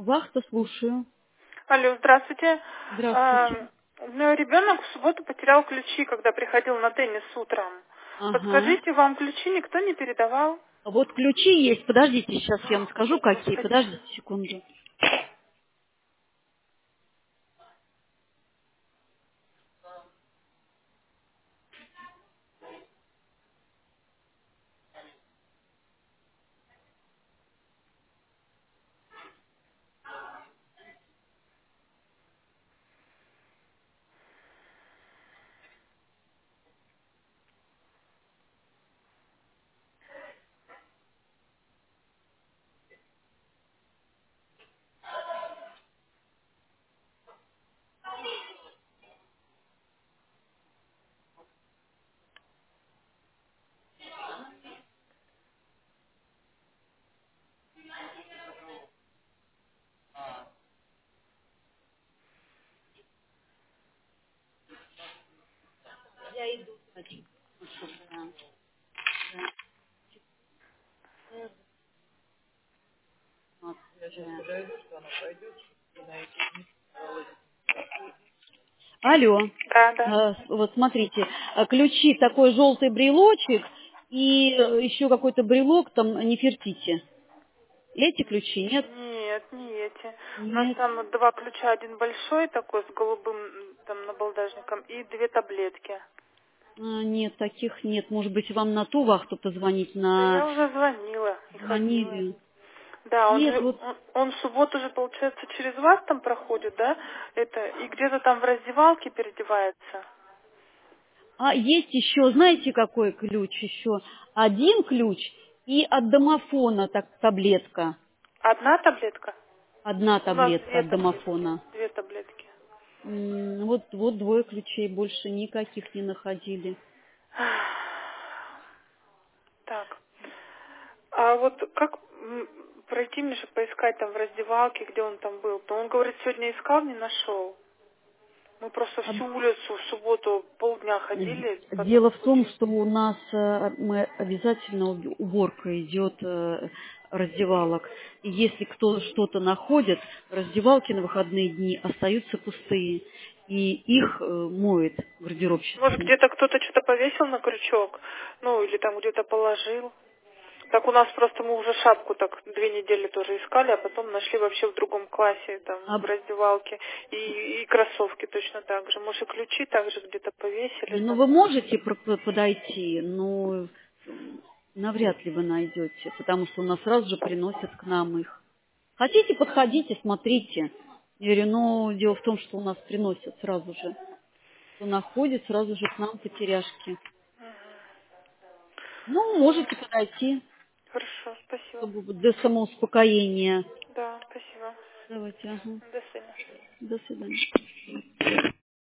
Вахта, слушаю. Алло, здравствуйте. Здравствуйте. У меня ребенок в субботу потерял ключи, когда приходил на теннис утром. Ага. Подскажите, вам ключи никто не передавал? Вот ключи есть. Подождите, сейчас я вам скажу, какие. Господи. Подождите секунду. Алло. Да, да. Вот смотрите, ключи, такой желтый брелочек и еще какой-то брелок, там Нефертити. Эти ключи, нет? Нет, не эти. У нас Нет. там вот два ключа, один большой такой с голубым там набалдажником и две таблетки. Нет, таких нет. Может быть, вам на ту вахту позвонить, Да на... я уже звонила и ходила. Звонили. Да, он Нет, же, вот... он в субботу же, получается, через вас там проходит, да? Это, и где-то там в раздевалке переодевается. А есть еще, знаете, какой ключ еще? Один ключ и от домофона так, таблетка. Одна таблетка? Одна У нас таблетка две от таблетки. домофона. Две таблетки. Вот двое ключей, больше никаких не находили. Так. А вот как пройти мне, чтобы поискать там в раздевалке, где он там был? То он говорит, сегодня искал, не нашел. Мы просто А всю улицу в субботу полдня ходили, потом Дело в том, пути. что у нас мы обязательно уборка идет раздевалок. И если кто что-то находит, раздевалки на выходные дни остаются пустые. И их моет Может, гардеробщица. где-то кто-то что-то повесил на крючок, ну, или там где-то положил. Так у нас просто мы уже шапку так 2 недели тоже искали, а потом нашли вообще в другом классе, там, А, в раздевалке. И кроссовки точно так же. Может, и ключи также где-то повесили ну, там. вы можете подойти, но навряд ли вы найдете, потому что у нас сразу же приносят к нам их. Хотите, подходите, смотрите. Я говорю, но дело в том, что у нас приносят сразу же. Кто находит, сразу же к нам потеряшки. Ну, можете подойти, Хорошо, спасибо. чтобы до самоуспокоения. Да, спасибо. Давайте, ага. До свидания. До свидания.